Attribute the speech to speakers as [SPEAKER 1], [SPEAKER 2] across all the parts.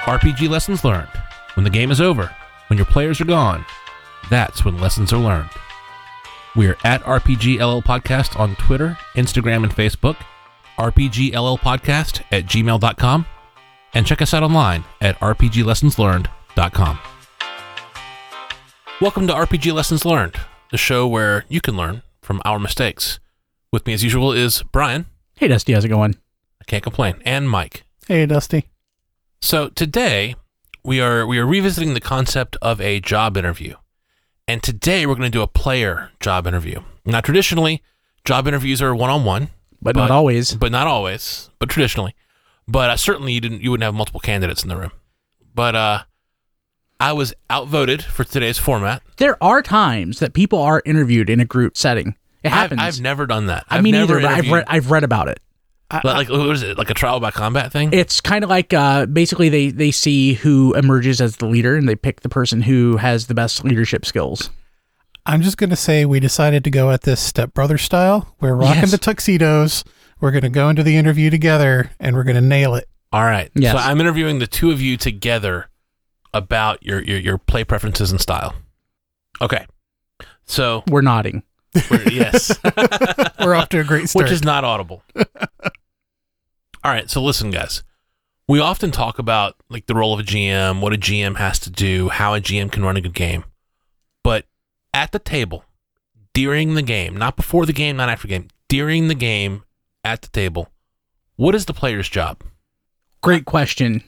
[SPEAKER 1] RPG Lessons Learned. When the game is over, when your players are gone, that's when lessons are learned. We are at RPGLL Podcast on Twitter, Instagram, and Facebook, rpgllpodcast@gmail.com, and check us out online at rpglessonslearned.com. Welcome to RPG Lessons Learned, the show where you can learn from our mistakes. With me, as usual, is Brian.
[SPEAKER 2] Hey, Dusty, how's it going?
[SPEAKER 1] I can't complain. And Mike.
[SPEAKER 3] Hey, Dusty.
[SPEAKER 1] So today, we are revisiting the concept of a job interview. And today, we're going to do a player job interview. Now, traditionally, job interviews are one-on-one.
[SPEAKER 2] But not always.
[SPEAKER 1] But not always. But traditionally. But certainly, you wouldn't have multiple candidates in the room. But I was outvoted for today's format.
[SPEAKER 2] There are times that people are interviewed in a group setting. It happens.
[SPEAKER 1] I've never done that.
[SPEAKER 2] I mean, neither, but I've read about it.
[SPEAKER 1] Like, what is it? Like a trial by combat thing?
[SPEAKER 2] It's kind of like, basically they see who emerges as the leader and they pick the person who has the best leadership skills.
[SPEAKER 3] I'm just going to say we decided to go at this stepbrother style. We're rocking the tuxedos. We're going to go into the interview together and we're going to nail it.
[SPEAKER 1] All right.
[SPEAKER 2] Yes.
[SPEAKER 1] So I'm interviewing the two of you together about your play preferences and style. Okay. So
[SPEAKER 2] we're nodding.
[SPEAKER 1] Yes.
[SPEAKER 3] We're off to a great start.
[SPEAKER 1] Which is not audible. All right, so listen, guys. We often talk about like the role of a GM, what a GM has to do, how a GM can run a good game. But at the table, during the game, not before the game, not after the game, during the game, at the table, what is the player's job?
[SPEAKER 2] Great question.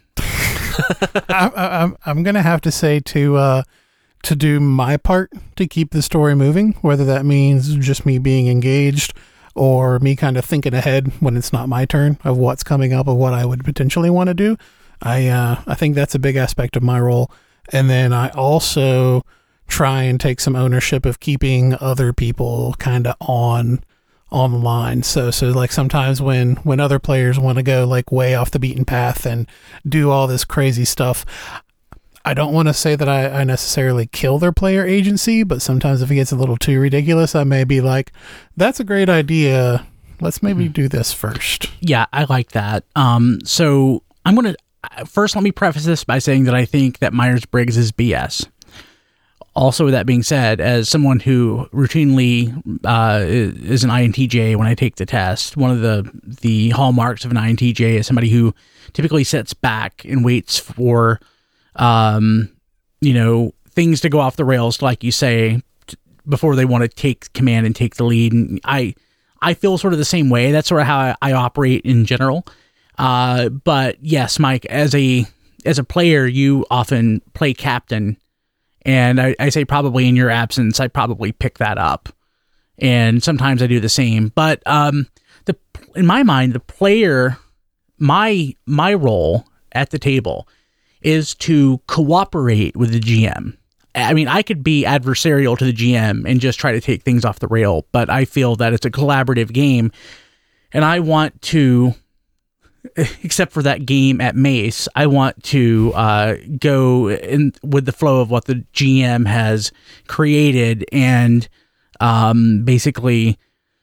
[SPEAKER 3] I'm going to have to say to do my part to keep the story moving, whether that means just me being engaged or me kind of thinking ahead when it's not my turn of what's coming up, of what I would potentially want to do. I think that's a big aspect of my role. And then I also try and take some ownership of keeping other people kind of on the line. So like sometimes when other players want to go like way off the beaten path and do all this crazy stuff, I don't want to say that I necessarily kill their player agency, but sometimes if it gets a little too ridiculous, I may be like, that's a great idea. Let's maybe do this first.
[SPEAKER 2] Yeah, I like that. So I'm going to, first let me preface this by saying that I think that Myers-Briggs is BS. Also, with that being said, as someone who routinely is an INTJ when I take the test, one of the hallmarks of an INTJ is somebody who typically sits back and waits for things to go off the rails, like you say, before they want to take command and take the lead. And I feel sort of the same way. That's sort of how I operate in general. But yes, Mike, as a player, you often play captain. And I say probably in your absence, I probably pick that up. And sometimes I do the same. But in my mind, the player, my role at the table is to cooperate with the GM. I mean, I could be adversarial to the GM and just try to take things off the rail, but I feel that it's a collaborative game, and I want to, except for that game at Mace, I want to go in with the flow of what the GM has created and basically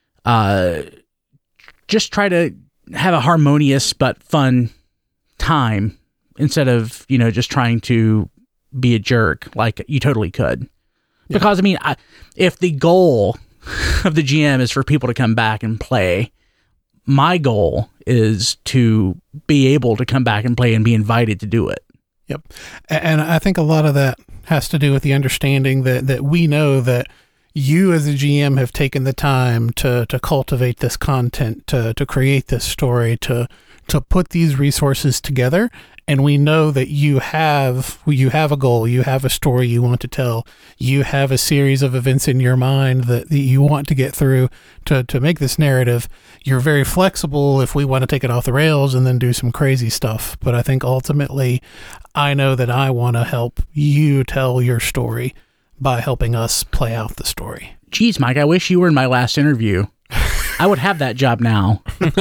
[SPEAKER 2] just try to have a harmonious but fun time, instead of, just trying to be a jerk like you totally could. Yeah. Because, I mean, if the goal of the GM is for people to come back and play, my goal is to be able to come back and play and be invited to do it.
[SPEAKER 3] Yep. And I think a lot of that has to do with the understanding that we know that you as a GM have taken the time to cultivate this content, to create this story, to put these resources together. And we know that you have a goal, you have a story you want to tell, you have a series of events in your mind that you want to get through to make this narrative. You're very flexible if we want to take it off the rails and then do some crazy stuff. But I think ultimately, I know that I want to help you tell your story by helping us play out the story.
[SPEAKER 2] Geez, Mike, I wish you were in my last interview. I would have that job now.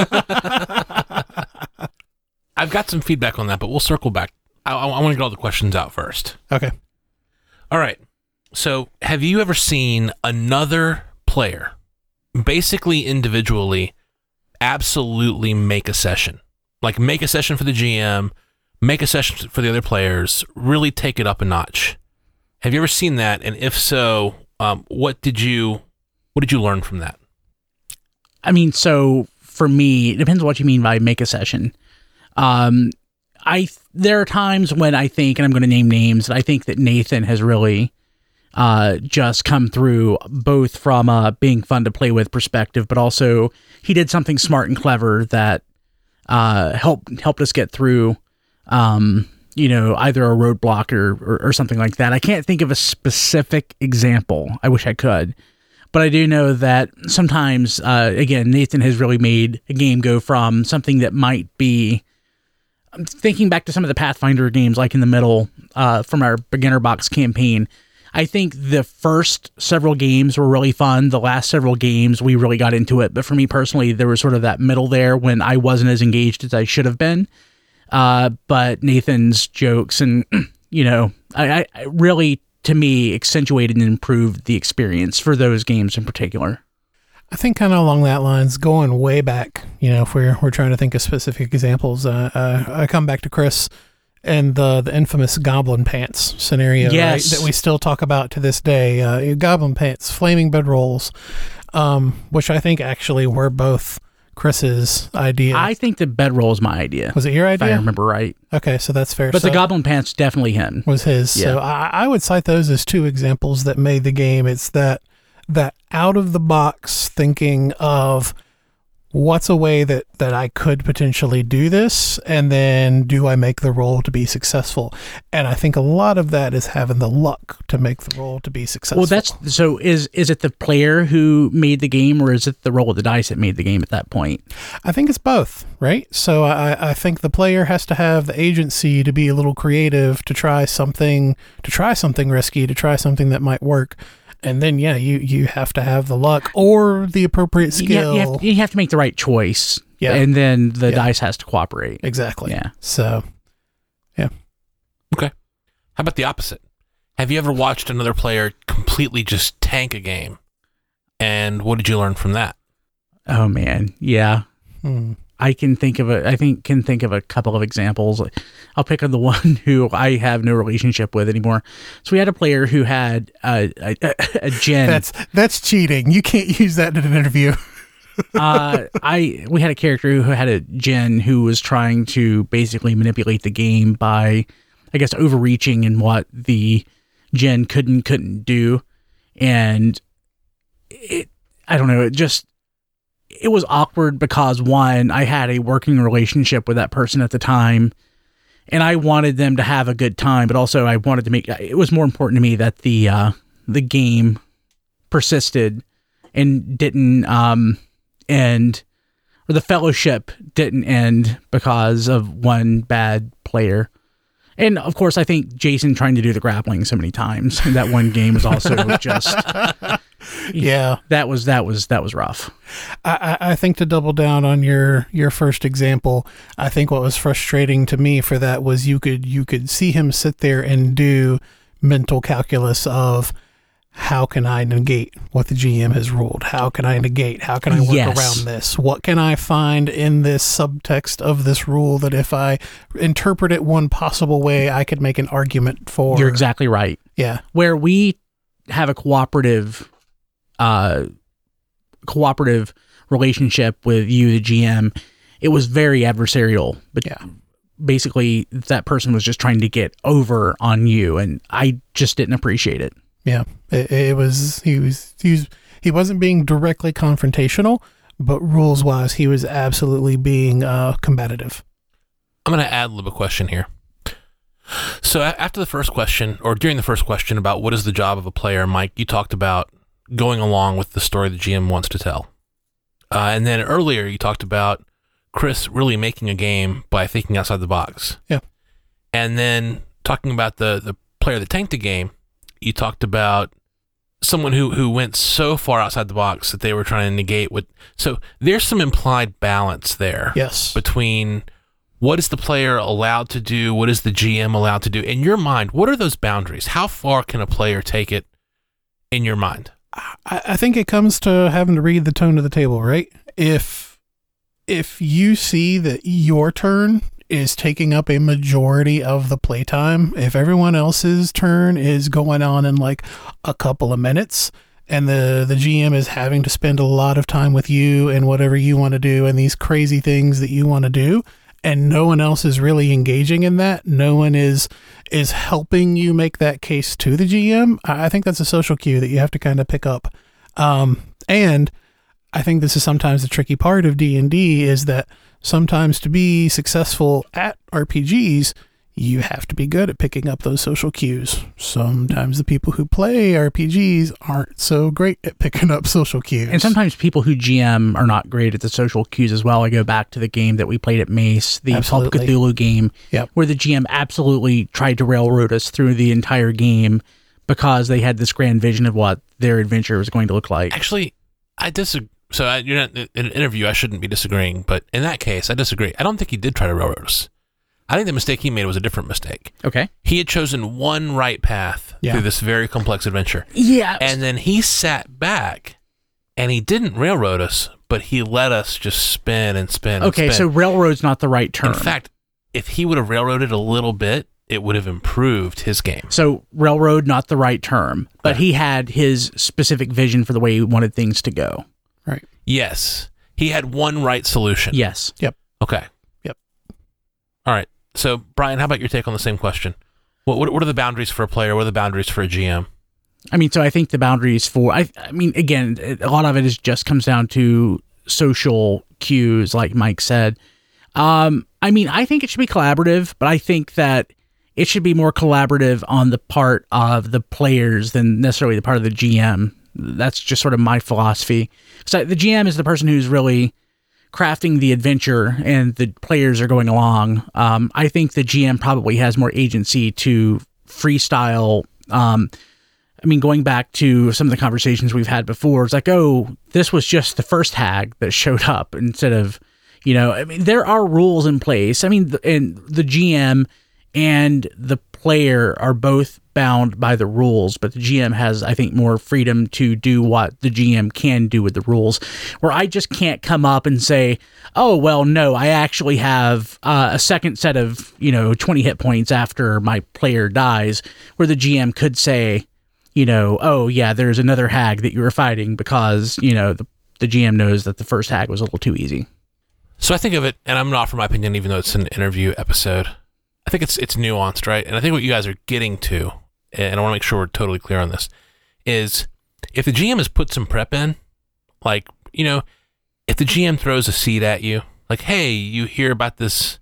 [SPEAKER 1] I've got some feedback on that, but we'll circle back. I want to get all the questions out first.
[SPEAKER 3] Okay.
[SPEAKER 1] All right. So have you ever seen another player, basically individually, absolutely make a session? Like make a session for the GM, make a session for the other players, really take it up a notch. Have you ever seen that? And if so, what did you learn from that?
[SPEAKER 2] I mean, so for me, it depends on what you mean by make a session. There are times when I think, and I'm going to name names, I think that Nathan has really just come through both from being fun to play with perspective, but also he did something smart and clever that helped us get through, either a roadblock or something like that. I can't think of a specific example. I wish I could. But I do know that sometimes, again, Nathan has really made a game go from something that might be, I'm thinking back to some of the Pathfinder games, like in the middle, from our beginner box campaign. I think the first several games were really fun. The last several games, we really got into it. But for me personally, there was sort of that middle there when I wasn't as engaged as I should have been. But Nathan's jokes and, I really, to me, accentuated and improved the experience for those games in particular.
[SPEAKER 3] I think kind of along that lines, going way back, if we're trying to think of specific examples, I come back to Chris and the infamous Goblin Pants scenario,
[SPEAKER 2] yes,
[SPEAKER 3] right, that we still talk about to this day. Goblin Pants, Flaming Bedrolls, which I think actually were both Chris's idea.
[SPEAKER 2] I think the bedroll is my idea.
[SPEAKER 3] Was it your idea?
[SPEAKER 2] If I remember right.
[SPEAKER 3] Okay, so that's fair.
[SPEAKER 2] But the Goblin Pants, definitely him.
[SPEAKER 3] Was his. Yeah. So I would cite those as two examples that made the game. It's that out of the box thinking of what's a way that I could potentially do this, and then do I make the roll to be successful? And I think a lot of that is having the luck to make the roll to be successful.
[SPEAKER 2] Well, is it the player who made the game, or is it the roll of the dice that made the game at that point?
[SPEAKER 3] I think it's both, right? So I think the player has to have the agency to be a little creative, to try something risky, to try something that might work. And then, you have to have the luck or the appropriate skill.
[SPEAKER 2] You have to make the right choice.
[SPEAKER 3] Yeah.
[SPEAKER 2] And then the dice has to cooperate.
[SPEAKER 3] Exactly.
[SPEAKER 2] Yeah.
[SPEAKER 3] So, yeah.
[SPEAKER 1] Okay. How about the opposite? Have you ever watched another player completely just tank a game? And what did you learn from that?
[SPEAKER 2] Oh, man. Yeah. I can think of a couple of examples. I'll pick on the one who I have no relationship with anymore. So we had a player who had a Djinn.
[SPEAKER 3] That's cheating. You can't use that in an interview.
[SPEAKER 2] We had a character who had a Djinn who was trying to basically manipulate the game by, I guess, overreaching in what the Djinn couldn't do, and it was awkward because, one, I had a working relationship with that person at the time, and I wanted them to have a good time, but also I wanted to it was more important to me that the game persisted and didn't end, or the fellowship didn't end because of one bad player. And of course, I think Jason trying to do the grappling so many times in that one game was also just...
[SPEAKER 3] Yeah,
[SPEAKER 2] that was rough.
[SPEAKER 3] I think, to double down on your first example, I think what was frustrating to me for that was you could see him sit there and do mental calculus of, how can I negate what the GM has ruled? How can I work around this? What can I find in this subtext of this rule that if I interpret it one possible way, I could make an argument for?
[SPEAKER 2] You're exactly right.
[SPEAKER 3] Yeah.
[SPEAKER 2] Where we have a cooperative relationship with you, the GM, it was very adversarial. But basically, that person was just trying to get over on you, and I just didn't appreciate it.
[SPEAKER 3] Yeah, he wasn't being directly confrontational, but rules wise, he was absolutely being combative.
[SPEAKER 1] I'm going to add a little question here. So after the first question, or during the first question about what is the job of a player, Mike, you talked about going along with the story the GM wants to tell. And then earlier you talked about Chris really making a game by thinking outside the box.
[SPEAKER 3] Yeah.
[SPEAKER 1] And then talking about the player that tanked the game, you talked about someone who went so far outside the box that they were trying to negate what... So there's some implied balance there.
[SPEAKER 3] Yes.
[SPEAKER 1] Between what is the player allowed to do, what is the GM allowed to do. In your mind, what are those boundaries? How far can a player take it in your mind?
[SPEAKER 3] I think it comes to having to read the tone of the table, right? If you see that your turn is taking up a majority of the playtime. If everyone else's turn is going on in like a couple of minutes, and the GM is having to spend a lot of time with you and whatever you want to do and these crazy things that you want to do, and no one else is really engaging in that, no one is helping you make that case to the GM, I think that's a social cue that you have to kind of pick up. And I think this is sometimes the tricky part of D&D, is that sometimes to be successful at RPGs, you have to be good at picking up those social cues. Sometimes the people who play RPGs aren't so great at picking up social cues.
[SPEAKER 2] And sometimes people who GM are not great at the social cues as well. I go back to the game that we played at Mace, the Call of Cthulhu game, where the GM absolutely tried to railroad us through the entire game because they had this grand vision of what their adventure was going to look like.
[SPEAKER 1] Actually, I disagree. So you're not in an interview, I shouldn't be disagreeing, but in that case, I disagree. I don't think he did try to railroad us. I think the mistake he made was a different mistake.
[SPEAKER 2] Okay.
[SPEAKER 1] He had chosen one right path through this very complex adventure.
[SPEAKER 2] Yeah.
[SPEAKER 1] And then he sat back and he didn't railroad us, but he let us just spin and spin.
[SPEAKER 2] Okay,
[SPEAKER 1] and spin.
[SPEAKER 2] so railroad's not the right term.
[SPEAKER 1] In fact, if he would have railroaded a little bit, it would have improved his game.
[SPEAKER 2] So railroad, not the right term, but he had his specific vision for the way he wanted things to go.
[SPEAKER 3] Right.
[SPEAKER 1] Yes. He had one right solution.
[SPEAKER 2] Yes.
[SPEAKER 3] Yep.
[SPEAKER 1] Okay.
[SPEAKER 3] Yep.
[SPEAKER 1] All right. So, Brian, how about your take on the same question? What are the boundaries for a player? What are the boundaries for a GM?
[SPEAKER 2] I mean, so I think the boundaries for, I mean, again, a lot of it just comes down to social cues, like Mike said. I mean, I think it should be collaborative, but I think that it should be more collaborative on the part of the players than necessarily the part of the GM. That's just sort of my philosophy. So the GM is the person who's really crafting the adventure and the players are going along. I think the GM probably has more agency to freestyle. I mean, going back to some of the conversations we've had before, it's like, oh, this was just the first hag that showed up instead of, I mean, there are rules in place. I mean, and the GM and the player are both bound by the rules, but the GM has, I think, more freedom to do what the GM can do with the rules, where I just can't come up and say, oh, well, no, I actually have a second set of, 20 hit points after my player dies, where the GM could say, oh, yeah, there's another hag that you were fighting because, the GM knows that the first hag was a little too easy.
[SPEAKER 1] So I think of it, and I'm not for my opinion, even though it's an interview episode, I think it's nuanced, right? And I think what you guys are getting to, and I want to make sure we're totally clear on this, is if the GM has put some prep in, like, if the GM throws a seed at you, like, hey, you hear about this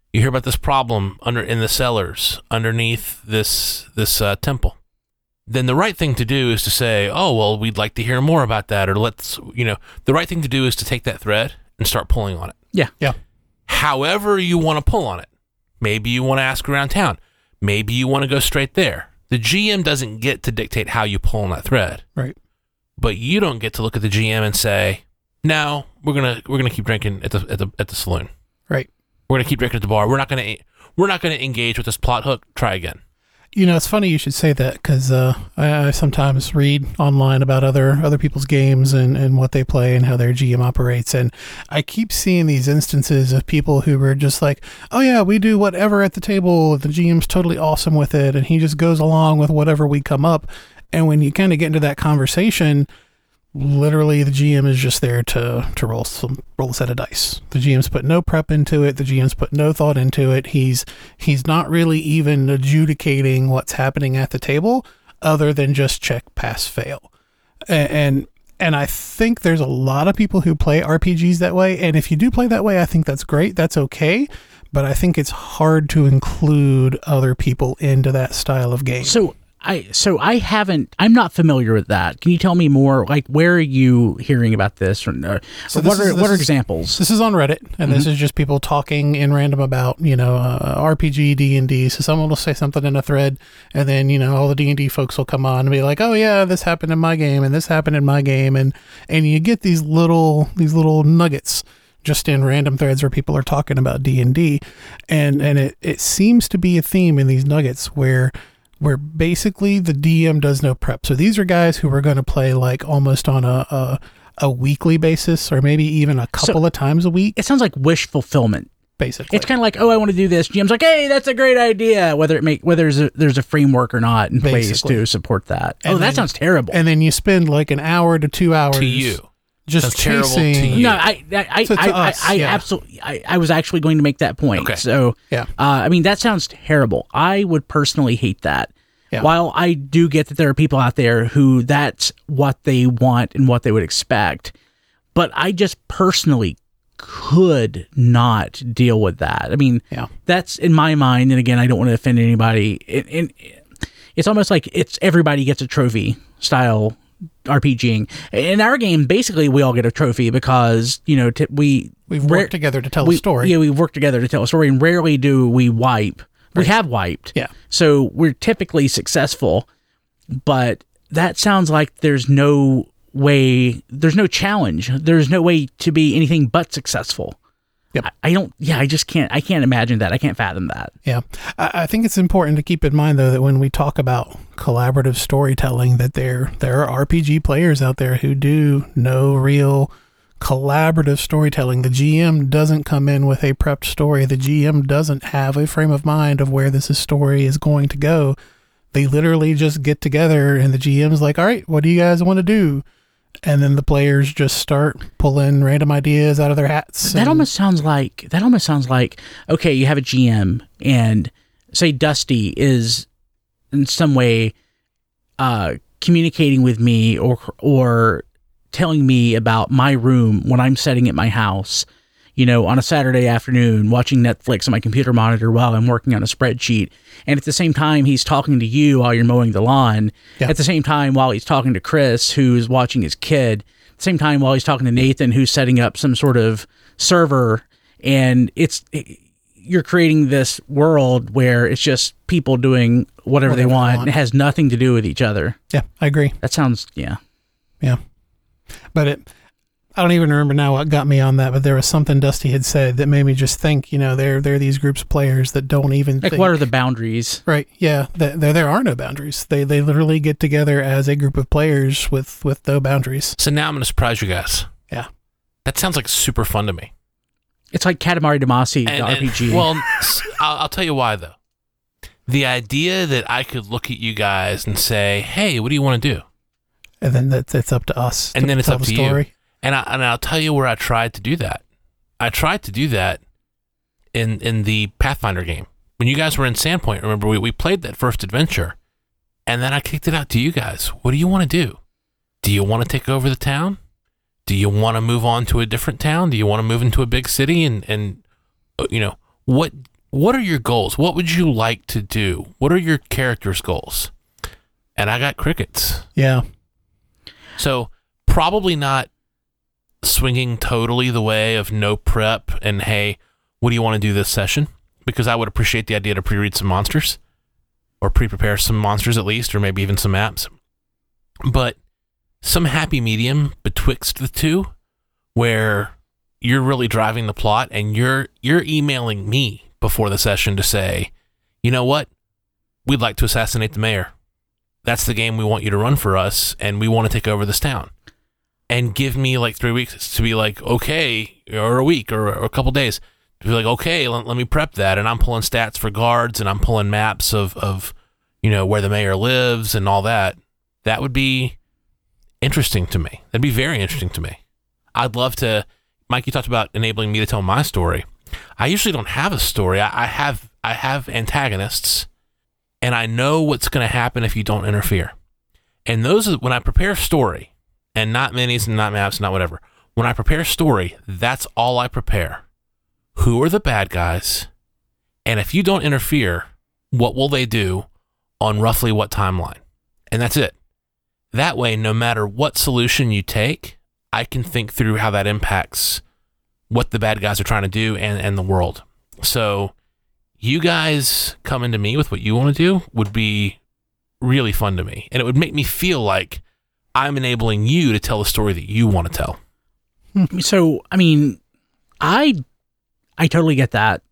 [SPEAKER 1] problem in the cellars underneath this temple, then the right thing to do is to say, oh, well, we'd like to hear more about that, or the right thing to do is to take that thread and start pulling on it.
[SPEAKER 2] Yeah.
[SPEAKER 3] Yeah.
[SPEAKER 1] However you want to pull on it. Maybe you want to ask around town. Maybe you want to go straight there. The GM doesn't get to dictate how you pull on that thread.
[SPEAKER 3] Right.
[SPEAKER 1] But you don't get to look at the GM and say, "No, we're gonna keep drinking at the saloon.
[SPEAKER 3] Right.
[SPEAKER 1] We're gonna keep drinking at the bar. We're not gonna engage with this plot hook. Try again."
[SPEAKER 3] It's funny you should say that, because I sometimes read online about other people's games and what they play and how their GM operates, and I keep seeing these instances of people who are just like, oh yeah, we do whatever at the table, the GM's totally awesome with it, and he just goes along with whatever we come up, and when you kind of get into that conversation, literally the GM is just there to roll a set of dice. The GM's put no prep into it. The GM's put no thought into it. He's not really even adjudicating what's happening at the table other than just check, pass, fail. And I think there's a lot of people who play RPGs that way. And if you do play that way, I think that's great. That's okay. But I think it's hard to include other people into that style of game.
[SPEAKER 2] I'm not familiar with that. Can you tell me more? Like, where are you hearing about this? Or what are examples?
[SPEAKER 3] This is on Reddit, and this is just people talking in random about, RPG, D&D. So someone will say something in a thread, and then, all the D&D folks will come on and be like, oh yeah, this happened in my game, and this happened in my game. And you get these little nuggets just in random threads where people are talking about D&D. And it seems to be a theme in these nuggets where basically the DM does no prep. So these are guys who are going to play like almost on a weekly basis, or maybe even a couple of times a week.
[SPEAKER 2] It sounds like wish fulfillment.
[SPEAKER 3] basically.
[SPEAKER 2] It's kind of like, oh, I want to do this. GM's like, hey, that's a great idea. Whether there's a framework or not in place
[SPEAKER 3] Basically.
[SPEAKER 2] to support that.
[SPEAKER 3] And
[SPEAKER 2] that sounds terrible.
[SPEAKER 3] And then you spend like an hour to 2 hours
[SPEAKER 1] To you.
[SPEAKER 3] just
[SPEAKER 1] Sounds terrible
[SPEAKER 3] chasing.
[SPEAKER 1] to you.
[SPEAKER 2] No, I absolutely. I was actually going to make that point.
[SPEAKER 1] Okay.
[SPEAKER 2] So,
[SPEAKER 3] Yeah.
[SPEAKER 2] I mean, that sounds terrible. I would personally hate that.
[SPEAKER 3] Yeah.
[SPEAKER 2] While I do get that there are people out there who that's what they want and what they would expect, but I just personally could not deal with that. I mean,
[SPEAKER 3] Yeah.
[SPEAKER 2] that's in my mind. And again, I don't want to offend anybody. It's almost like it's everybody gets a trophy style RPGing. In our game, basically, we all get a trophy because, you know,
[SPEAKER 3] We've worked together to tell a story.
[SPEAKER 2] Yeah, we've worked together to tell a story, and rarely do we wipe. We have wiped.
[SPEAKER 3] Yeah.
[SPEAKER 2] So we're typically successful, but that sounds like there's no challenge. There's no way to be anything but successful.
[SPEAKER 3] Yep.
[SPEAKER 2] I just can't imagine that. I can't fathom that.
[SPEAKER 3] Yeah. I think it's important to keep in mind, though, that when we talk about collaborative storytelling, that there are RPG players out there who do know real collaborative storytelling. The GM doesn't come in with a prepped story. The GM doesn't have a frame of mind of where this story is going to go. They literally just get together and the GM's like, all right, what do you guys want to do? And then the players just start pulling random ideas out of their hats.
[SPEAKER 2] That almost sounds like, okay, you have a GM and say Dusty is in some way communicating with me or telling me about my room when I'm sitting at my house, you know, on a Saturday afternoon, watching Netflix on my computer monitor while I'm working on a spreadsheet. And at the same time, he's talking to you while you're mowing the lawn.
[SPEAKER 3] Yeah.
[SPEAKER 2] At the same time, while he's talking to Chris, who's watching his kid. At the same time, while he's talking to Nathan, who's setting up some sort of server. And you're creating this world where it's just people doing whatever they want. It has nothing to do with each other.
[SPEAKER 3] Yeah, I agree.
[SPEAKER 2] That sounds, yeah.
[SPEAKER 3] Yeah. But I don't even remember now what got me on that, but there was something Dusty had said that made me just think, you know, there are these groups of players that don't even
[SPEAKER 2] think. What are the boundaries?
[SPEAKER 3] Right. Yeah. There are no boundaries. They literally get together as a group of players with no boundaries.
[SPEAKER 1] So now I'm going to surprise you guys.
[SPEAKER 3] Yeah.
[SPEAKER 1] That sounds like super fun to me.
[SPEAKER 2] It's like Katamari Damacy, the RPG.
[SPEAKER 1] Well, I'll tell you why, though. The idea that I could look at you guys and say, hey, what do you want to do?
[SPEAKER 3] And then it's up to us.
[SPEAKER 1] And then it's up to
[SPEAKER 3] you.
[SPEAKER 1] And I'll tell you where I tried to do that. I tried to do that in the Pathfinder game. When you guys were in Sandpoint, remember, we played that first adventure, and then I kicked it out to you guys. What do you want to do? Do you want to take over the town? Do you want to move on to a different town? Do you want to move into a big city? And you know, what are your goals? What would you like to do? What are your character's goals? And I got crickets.
[SPEAKER 3] Yeah.
[SPEAKER 1] So probably not swinging totally the way of no prep and, hey, what do you want to do this session? Because I would appreciate the idea to pre-read some monsters or pre-prepare some monsters at least, or maybe even some maps. But some happy medium betwixt the two where you're really driving the plot and you're emailing me before the session to say, you know what? We'd like to assassinate the mayor. That's the game we want you to run for us, and we want to take over this town. And give me like 3 weeks to be like, okay, or a week or a couple days to be like, okay, let me prep that. And I'm pulling stats for guards and I'm pulling maps of you know, where the mayor lives and all that. That would be interesting to me. That'd be very interesting to me. I'd love to. Mike, you talked about enabling me to tell my story. I usually don't have a story. I have antagonists, and I know what's going to happen if you don't interfere. And those are when I prepare a story, and not minis and not maps, not whatever. When I prepare a story, that's all I prepare. Who are the bad guys? And if you don't interfere, what will they do on roughly what timeline? And that's it. That way, no matter what solution you take, I can think through how that impacts what the bad guys are trying to do and the world. So you guys coming to me with what you want to do would be really fun to me. And it would make me feel like I'm enabling you to tell the story that you want to tell.
[SPEAKER 2] So, I mean, I totally get that.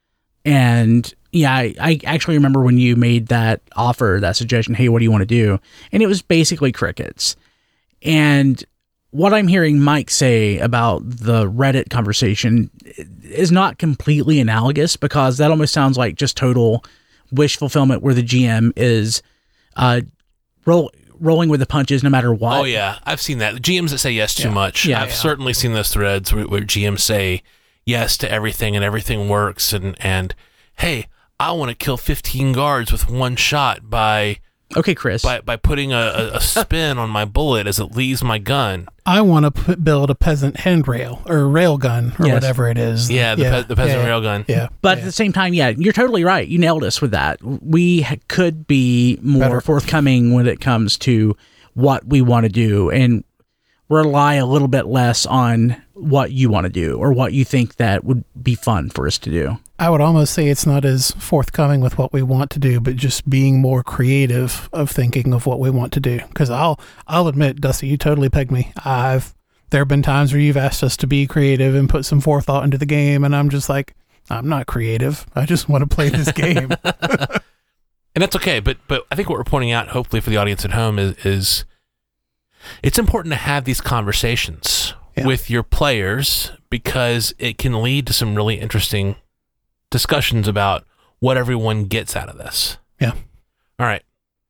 [SPEAKER 2] And yeah, I actually remember when you made that offer, that suggestion, hey, what do you want to do? And it was basically crickets. And what I'm hearing Mike say about the Reddit conversation is not completely analogous, because that almost sounds like just total wish fulfillment where the GM is rolling with the punches no matter what.
[SPEAKER 1] Oh, yeah. I've seen that. GMs that say yes too much.
[SPEAKER 2] Yeah,
[SPEAKER 1] I've certainly seen those threads where GMs say yes to everything and everything works. And hey, I want to kill 15 guards with one shot by
[SPEAKER 2] Chris.
[SPEAKER 1] By putting a spin on my bullet as it leaves my gun.
[SPEAKER 3] I want to build a peasant handrail or rail gun or whatever it is.
[SPEAKER 1] Yeah, the peasant rail gun.
[SPEAKER 3] Yeah.
[SPEAKER 2] But at the same time, you're totally right. You nailed us with that. We could be more forthcoming when it comes to what we want to do and rely a little bit less on what you want to do or what you think that would be fun for us to do.
[SPEAKER 3] I would almost say it's not as forthcoming with what we want to do, but just being more creative of thinking of what we want to do. Because I'll admit, Dusty, you totally pegged me. There have been times where you've asked us to be creative and put some forethought into the game, and I'm just like, I'm not creative. I just want to play this game.
[SPEAKER 1] And that's okay. But I think what we're pointing out, hopefully for the audience at home, is it's important to have these conversations with your players, because it can lead to some really interesting discussions about what everyone gets out of this.
[SPEAKER 3] Yeah.
[SPEAKER 1] All right.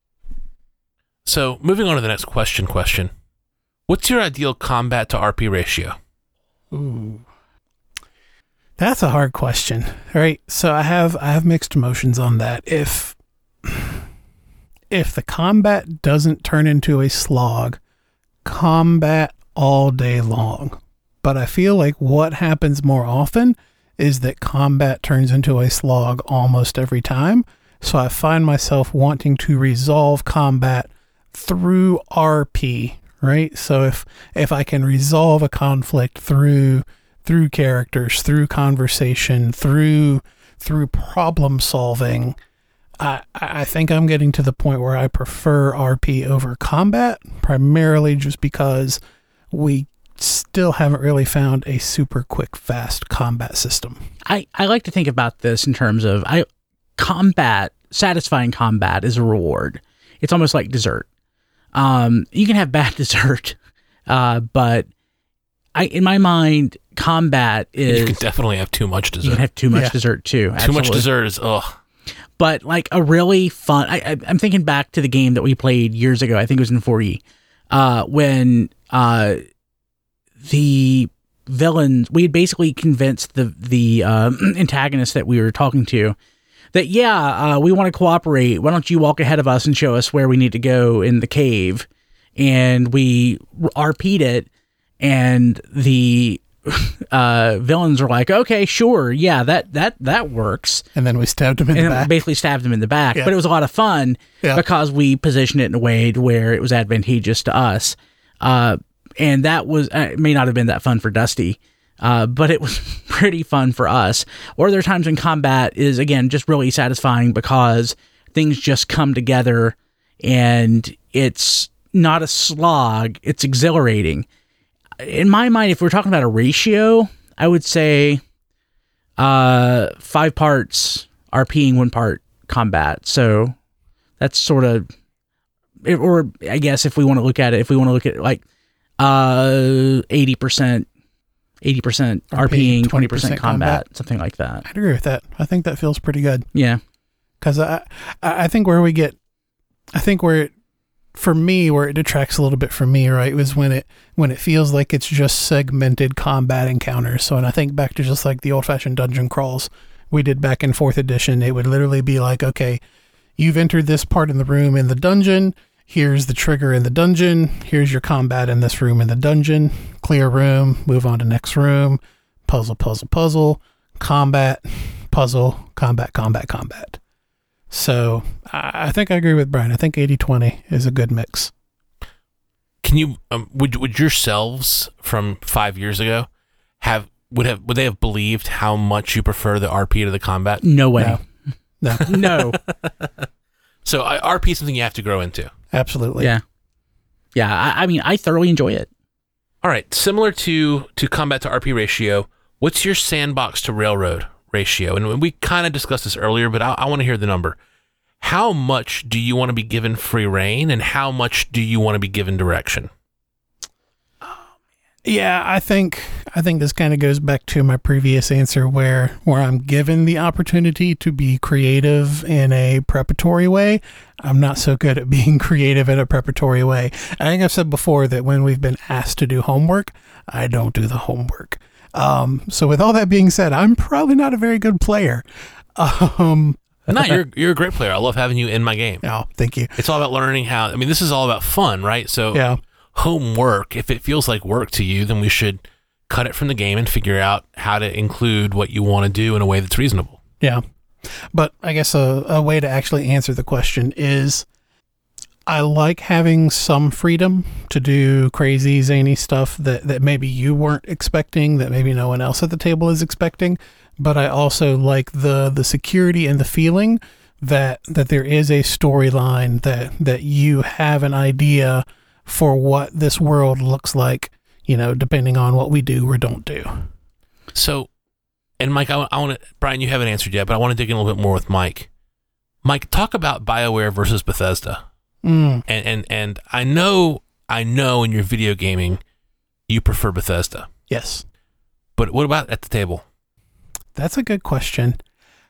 [SPEAKER 1] So moving on to the next question. What's your ideal combat to RP ratio?
[SPEAKER 3] Ooh. That's a hard question. All right. So I have mixed emotions on that. If the combat doesn't turn into a slog, combat all day long. But I feel like what happens more often is that combat turns into a slog almost every time. So I find myself wanting to resolve combat through RP, right? So if I can resolve a conflict through characters, through conversation, through problem solving, I think I'm getting to the point where I prefer RP over combat, primarily just because we still haven't really found a super quick, fast combat system.
[SPEAKER 2] I like to think about this in terms of satisfying combat is a reward. It's almost like dessert. You can have bad dessert, but in my mind, combat is...
[SPEAKER 1] You can definitely have too much dessert.
[SPEAKER 2] You can have too much dessert too.
[SPEAKER 1] Too much dessert is, ugh.
[SPEAKER 2] But like a really fun... I'm thinking back to the game that we played years ago. I think it was in 4E. When... the villains, we had basically convinced the antagonist that we were talking to that, we want to cooperate. Why don't you walk ahead of us and show us where we need to go in the cave? And we RP'd it, and the villains are like, okay, sure, yeah, that works.
[SPEAKER 3] And then we stabbed him in the back.
[SPEAKER 2] Basically stabbed him in the back. Yeah. But it was a lot of fun because we positioned it in a way to where it was advantageous to us. And that was, it may not have been that fun for Dusty, but it was pretty fun for us. Or there are times when combat is, again, just really satisfying because things just come together and it's not a slog, it's exhilarating. In my mind, if we're talking about a ratio, I would say 5 parts RPing, 1 part combat. So that's sort of, or I guess if we want to look at it like 80% RPing, 20% combat, something like that.
[SPEAKER 3] I'd agree with that. I think that feels pretty good.
[SPEAKER 2] Yeah.
[SPEAKER 3] Because I think where it detracts a little bit from me, right, was when it feels like it's just segmented combat encounters. So, and I think back to just like the old-fashioned dungeon crawls we did back in 4th edition, it would literally be like, okay, you've entered this part in the room in the dungeon, here's the trigger in the dungeon, here's your combat in this room in the dungeon, clear room, move on to next room, puzzle, combat, puzzle, combat. So I think I agree with Brian. I think 80-20 is a good mix.
[SPEAKER 1] Can you would yourselves from 5 years ago would they have believed how much you prefer the RP to the combat?
[SPEAKER 2] No way.
[SPEAKER 3] No.
[SPEAKER 2] No.
[SPEAKER 1] So RP is something you have to grow into.
[SPEAKER 3] Absolutely.
[SPEAKER 2] Yeah. Yeah. I mean, I thoroughly enjoy it.
[SPEAKER 1] All right. Similar to combat to RP ratio, what's your sandbox to railroad ratio? And we kind of discussed this earlier, but I want to hear the number. How much do you want to be given free reign, and how much do you want to be given direction?
[SPEAKER 3] Yeah, I think this kind of goes back to my previous answer where I'm given the opportunity to be creative in a preparatory way. I'm not so good at being creative in a preparatory way. I think I've said before that when we've been asked to do homework, I don't do the homework. So with all that being said, I'm probably not a very good player.
[SPEAKER 1] No, you're a great player. I love having you in my game.
[SPEAKER 3] Oh, thank you.
[SPEAKER 1] It's all about learning how. I mean, this is all about fun, right? So
[SPEAKER 3] Yeah.
[SPEAKER 1] homework, if it feels like work to you, then we should cut it from the game and figure out how to include what you want to do in a way that's reasonable.
[SPEAKER 3] Yeah. But I guess a way to actually answer the question is I like having some freedom to do crazy, zany stuff that maybe you weren't expecting, that maybe no one else at the table is expecting. But I also like the security and the feeling that there is a storyline, that you have an idea for what this world looks like, depending on what we do or don't do.
[SPEAKER 1] So, and Mike, I want to, Brian, you haven't answered yet, but I want to dig in a little bit more with Mike. Mike, talk about BioWare versus Bethesda. And I know in your video gaming, you prefer Bethesda.
[SPEAKER 3] Yes.
[SPEAKER 1] But what about at the table?
[SPEAKER 3] That's a good question.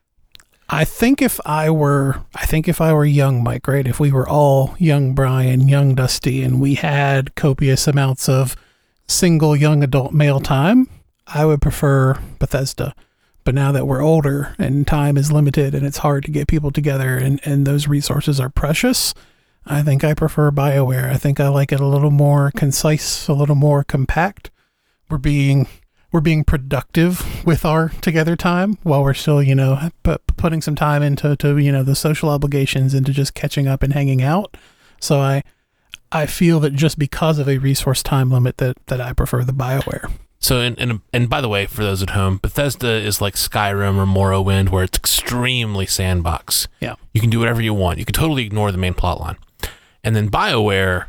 [SPEAKER 3] I think if I were young Mike, right? If we were all young Brian, young Dusty, and we had copious amounts of single young adult male time, I would prefer Bethesda. But now that we're older and time is limited and it's hard to get people together and those resources are precious, I think I prefer BioWare. I think I like it a little more concise, a little more compact. We're being productive with our together time while we're still, putting some time into the social obligations, into just catching up and hanging out. So I feel that just because of a resource time limit that I prefer the BioWare.
[SPEAKER 1] So, and by the way, for those at home, Bethesda is like Skyrim or Morrowind, where it's extremely sandbox.
[SPEAKER 3] Yeah.
[SPEAKER 1] You can do whatever you want. You can totally ignore the main plot line. And then BioWare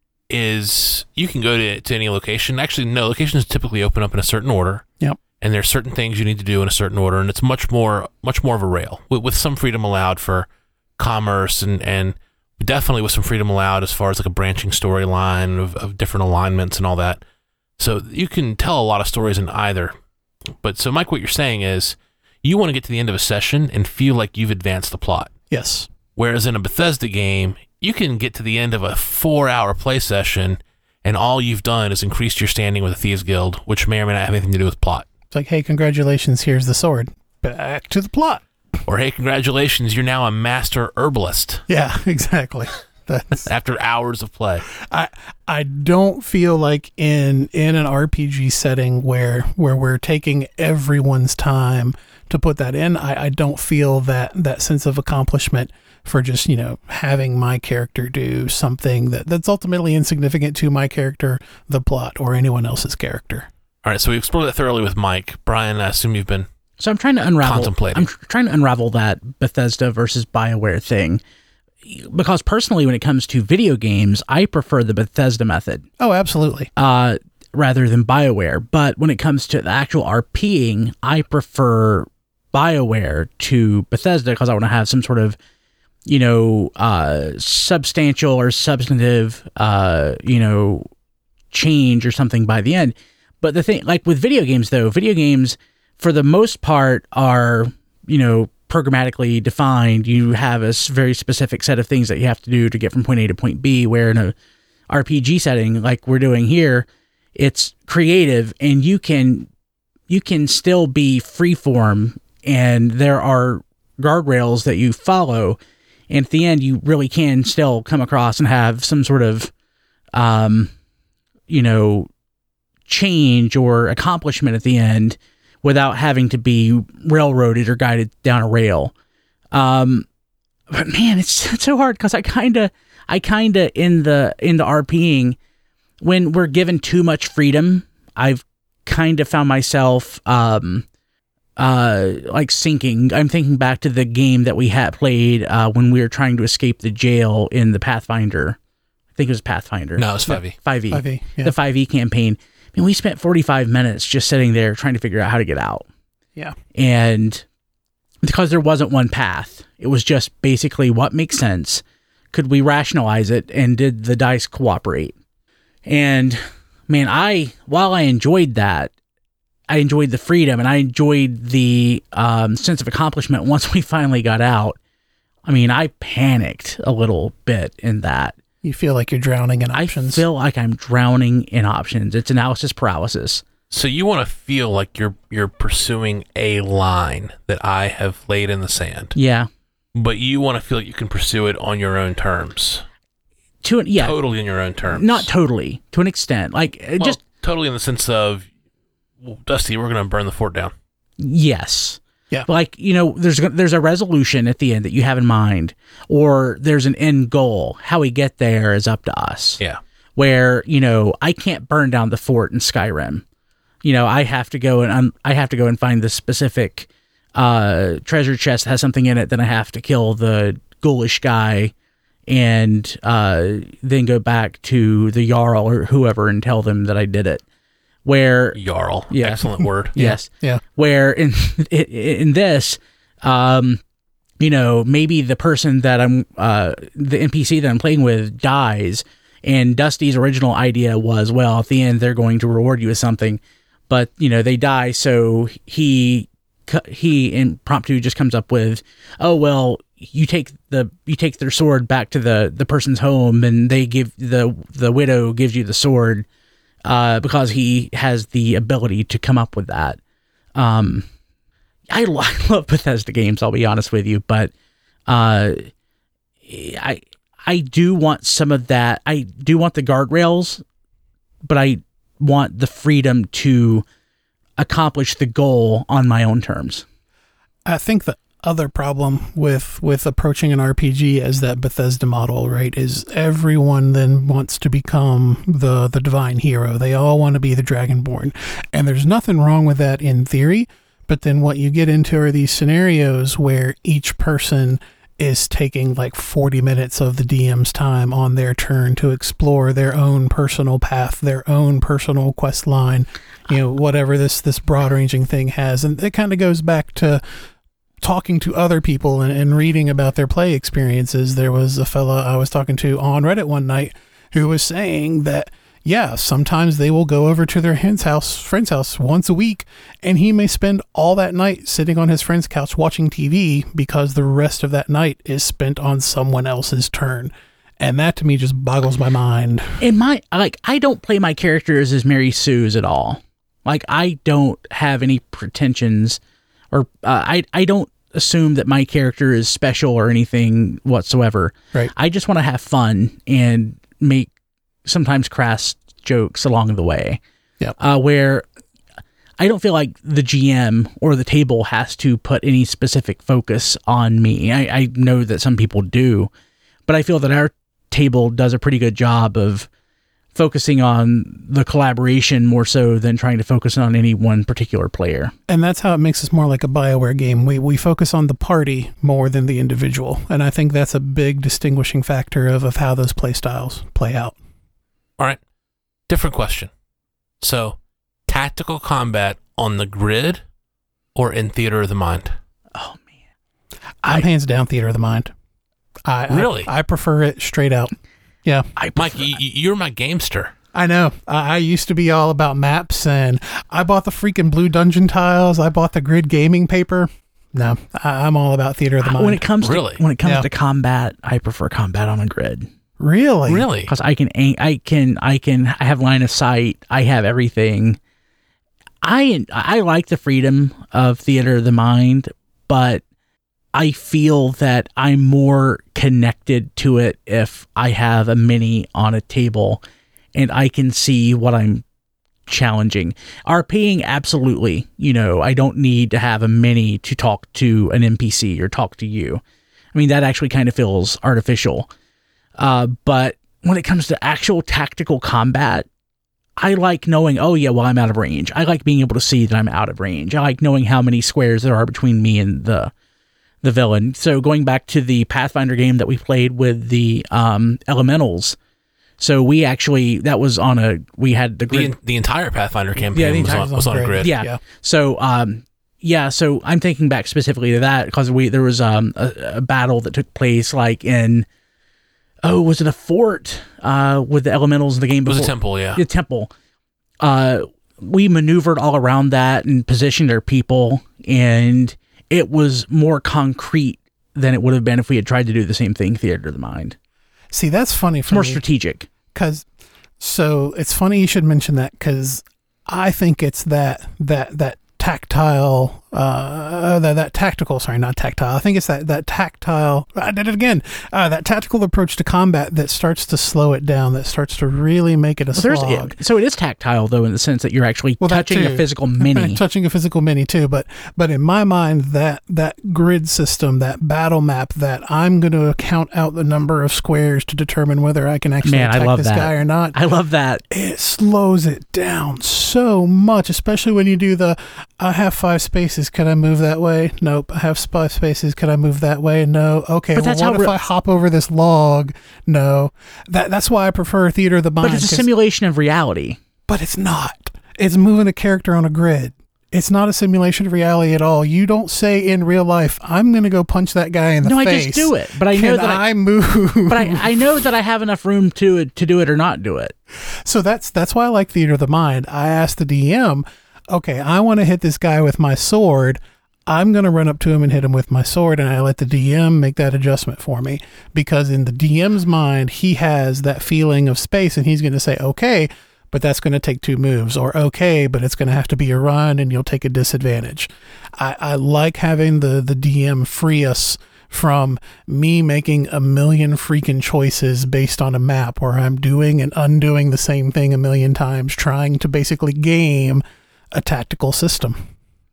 [SPEAKER 1] is, you can go to any location. Actually, no, locations typically open up in a certain order.
[SPEAKER 3] Yep.
[SPEAKER 1] And there's certain things you need to do in a certain order, and it's much more of a rail, with some freedom allowed for commerce and definitely with some freedom allowed as far as like a branching storyline of different alignments and all that. So you can tell a lot of stories in either. But so Mike, what you're saying is you want to get to the end of a session and feel like you've advanced the plot.
[SPEAKER 3] Yes.
[SPEAKER 1] Whereas in a Bethesda game, you can get to the end of a 4-hour play session and all you've done is increased your standing with the Thieves Guild, which may or may not have anything to do with plot.
[SPEAKER 3] It's like, hey, congratulations, here's the sword. Back to the plot.
[SPEAKER 1] Or, hey, congratulations, you're now a master herbalist.
[SPEAKER 3] Yeah, exactly. That's
[SPEAKER 1] after hours of play.
[SPEAKER 3] I don't feel like in an RPG setting where we're taking everyone's time to put that in, I don't feel that sense of accomplishment for just, having my character do something that's ultimately insignificant to my character, the plot, or anyone else's character.
[SPEAKER 1] All right, so we explored that thoroughly with Mike. Brian, I assume you've been
[SPEAKER 2] So I'm trying to unravel.
[SPEAKER 1] contemplating.
[SPEAKER 2] I'm trying to unravel that Bethesda versus BioWare thing, because personally, when it comes to video games, I prefer the Bethesda method.
[SPEAKER 3] Oh, absolutely.
[SPEAKER 2] Rather than BioWare. But when it comes to the actual RPing, I prefer BioWare to Bethesda because I want to have some sort of, substantial or substantive, change or something by the end. But the thing, like with video games, though, video games, for the most part, are, programmatically defined. You have a very specific set of things that you have to do to get from point A to point B, where in a RPG setting, like we're doing here, it's creative and you can still be freeform and there are guardrails that you follow. And at the end, you really can still come across and have some sort of, change or accomplishment at the end without having to be railroaded or guided down a rail. But man, it's so hard because I kind of in the RPing, when we're given too much freedom, I've kind of found myself like sinking. I'm thinking back to the game that we had played when we were trying to escape the jail in the Pathfinder. I think it was Pathfinder.
[SPEAKER 1] No, it was 5e.
[SPEAKER 2] 5e.
[SPEAKER 3] Yeah.
[SPEAKER 2] The 5e campaign. I mean, we spent 45 minutes just sitting there trying to figure out how to get out.
[SPEAKER 3] Yeah.
[SPEAKER 2] And because there wasn't one path, it was just basically what makes sense. Could we rationalize it? And did the dice cooperate? And man, while I enjoyed that, I enjoyed the freedom and I enjoyed the sense of accomplishment once we finally got out. I mean, I panicked a little bit in that.
[SPEAKER 3] You feel like you're drowning in options.
[SPEAKER 2] I feel like I'm drowning in options. It's analysis paralysis.
[SPEAKER 1] So you want to feel like you're pursuing a line that I have laid in the sand.
[SPEAKER 2] Yeah.
[SPEAKER 1] But you want to feel like you can pursue it on your own terms.
[SPEAKER 2] Yeah.
[SPEAKER 1] Totally on your own terms.
[SPEAKER 2] Not totally, to an extent. Like, just
[SPEAKER 1] totally in the sense of, well, Dusty, we're going to burn the fort down.
[SPEAKER 2] Yes.
[SPEAKER 3] Yeah.
[SPEAKER 2] Like, there's a resolution at the end that you have in mind, or there's an end goal. How we get there is up to us.
[SPEAKER 1] Yeah.
[SPEAKER 2] Where, I can't burn down the fort in Skyrim. I have to go and find the specific treasure chest that has something in it. Then I have to kill the ghoulish guy and then go back to the Jarl or whoever and tell them that I did it. Where
[SPEAKER 1] Jarl, yeah. Excellent word.
[SPEAKER 2] Yes,
[SPEAKER 3] yeah.
[SPEAKER 2] Where in this, maybe the person that the NPC that I'm playing with dies, and Dusty's original idea was, well, at the end they're going to reward you with something, but they die, so he impromptu just comes up with, oh well, you take their sword back to the person's home, and they give the widow gives you the sword. Because he has the ability to come up with that. I love Bethesda games, I'll be honest with you, but I do want some of that. I do want the guardrails, but I want the freedom to accomplish the goal on my own terms.
[SPEAKER 3] I think the other problem with approaching an RPG as that Bethesda model, right, is everyone then wants to become the divine hero. They all want to be the Dragonborn. And there's nothing wrong with that in theory, but then what you get into are these scenarios where each person is taking like 40 minutes of the DM's time on their turn to explore their own personal path, their own personal quest line, whatever this broad-ranging thing has. And it kind of goes back to talking to other people and reading about their play experiences. There was a fella I was talking to on Reddit one night who was saying that, yeah, sometimes they will go over to their friend's house once a week, and he may spend all that night sitting on his friend's couch watching TV because the rest of that night is spent on someone else's turn. And that to me just boggles my mind.
[SPEAKER 2] I don't play my characters as Mary Sue's at all. Like, I don't have any pretensions, or I don't assume that my character is special or anything whatsoever.
[SPEAKER 3] Right.
[SPEAKER 2] I just want to have fun and make sometimes crass jokes along the way.
[SPEAKER 3] Yeah.
[SPEAKER 2] Where I don't feel like the GM or the table has to put any specific focus on me. I know that some people do, but I feel that our table does a pretty good job of focusing on the collaboration more so than trying to focus on any one particular player.
[SPEAKER 3] And that's how it makes us more like a BioWare game. We focus on the party more than the individual. And I think that's a big distinguishing factor of how those play styles play out.
[SPEAKER 1] All right. Different question. So, tactical combat on the grid or in Theater of the Mind?
[SPEAKER 2] Oh, man.
[SPEAKER 3] I'm hands down Theater of the Mind.
[SPEAKER 1] Really?
[SPEAKER 3] I prefer it straight out. Yeah.
[SPEAKER 1] Mike, you're my gamester.
[SPEAKER 3] I know. I used to be all about maps, and I bought the freaking blue dungeon tiles. I bought the grid gaming paper. No, I'm all about Theater of the Mind.
[SPEAKER 2] When it comes to combat, I prefer combat on a grid.
[SPEAKER 3] Really?
[SPEAKER 2] Because I have line of sight. I have everything. I like the freedom of Theater of the Mind, but I feel that I'm more connected to it if I have a mini on a table and I can see what I'm challenging. RPing, absolutely. I don't need to have a mini to talk to an NPC or talk to you. I mean, that actually kind of feels artificial. But when it comes to actual tactical combat, I like knowing, oh yeah, well, I'm out of range. I like being able to see that I'm out of range. I like knowing how many squares there are between me and the villain. So going back to the Pathfinder game that we played with the elementals, so we actually, we had the grid.
[SPEAKER 1] The entire Pathfinder campaign was on a grid.
[SPEAKER 2] Yeah. So, so I'm thinking back specifically to that because there was a battle that took place like in, was it a fort with the elementals in the game before?
[SPEAKER 1] It was a temple, yeah.
[SPEAKER 2] The temple. we maneuvered all around that and positioned our people, and it was more concrete than it would have been if we had tried to do the same thing, Theater of the Mind.
[SPEAKER 3] See, that's funny for
[SPEAKER 2] More
[SPEAKER 3] me.
[SPEAKER 2] strategic.
[SPEAKER 3] So it's funny you should mention that, because I think it's that tactile, that tactical, sorry, not tactile. I think it's that tactile, I did it again, that tactical approach to combat that starts to slow it down, that starts to really make it a slog.
[SPEAKER 2] So it is tactile, though, in the sense that you're actually
[SPEAKER 3] Well, that
[SPEAKER 2] touching a
[SPEAKER 3] too.
[SPEAKER 2] physical mini.
[SPEAKER 3] Touching a physical mini too, but in my mind, that grid system, that battle map, that I'm going to count out the number of squares to determine whether I can actually
[SPEAKER 2] Man, I
[SPEAKER 3] attack
[SPEAKER 2] love
[SPEAKER 3] this
[SPEAKER 2] that.
[SPEAKER 3] guy or not.
[SPEAKER 2] I love that.
[SPEAKER 3] It slows it down so much, especially when you do I have 5 spaces, can I move that way? Nope. I have 5 spaces, can I move that way? No. Okay,
[SPEAKER 2] But
[SPEAKER 3] well,
[SPEAKER 2] that's
[SPEAKER 3] what
[SPEAKER 2] how
[SPEAKER 3] if I hop over this log? No. That's why I prefer Theater of the Mind.
[SPEAKER 2] But it's a simulation of reality.
[SPEAKER 3] But it's not. It's moving a character on a grid. It's not a simulation of reality at all. You don't say in real life, I'm going to go punch that guy in the face.
[SPEAKER 2] No, I just do it. But I know that
[SPEAKER 3] I move?
[SPEAKER 2] But I know that I have enough room to do it or not do it.
[SPEAKER 3] So that's why I like Theater of the Mind. I asked the DM, okay, I want to hit this guy with my sword. I'm going to run up to him and hit him with my sword, and I let the DM make that adjustment for me, because in the DM's mind, he has that feeling of space, and he's going to say, okay, but that's going to take 2 moves, or okay, but it's going to have to be a run and you'll take a disadvantage. I like having the DM free us from me making a million freaking choices based on a map where I'm doing and undoing the same thing a million times, trying to basically game a tactical system.